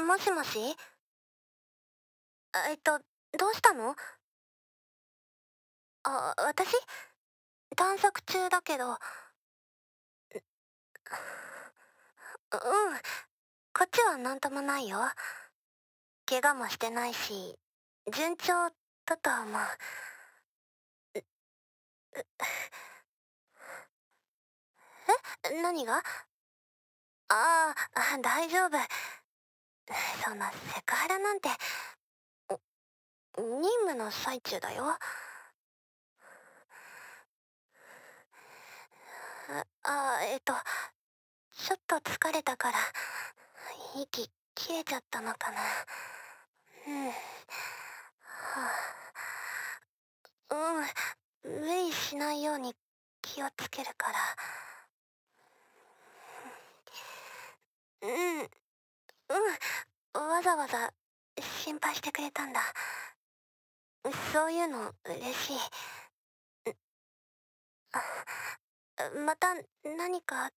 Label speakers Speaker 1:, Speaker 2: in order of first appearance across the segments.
Speaker 1: もしもし。どうしたの？私探索中だけど。こっちはなんともないよ。怪我もしてないし、順調だとは思う。何が？大丈夫。そんなセクハラなんて、任務の最中だよ。ちょっと疲れたから、息切れちゃったのかな。うん。無理しないように気をつけるから。うん、わざわざ心配してくれたんだ。そういうの嬉しい。また何かあった？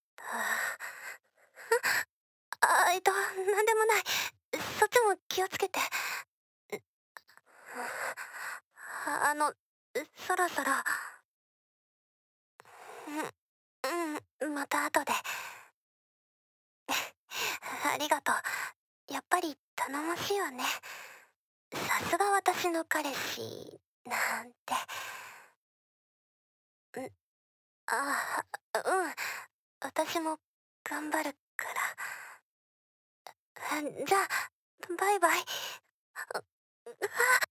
Speaker 1: なんでもない。そっちも気をつけて。あの、そろそろ。また後で。ありがとう。やっぱり頼もしいわね。さすが私の彼氏、なんて。んあうん。私も頑張るから。じゃあ、バイバイ。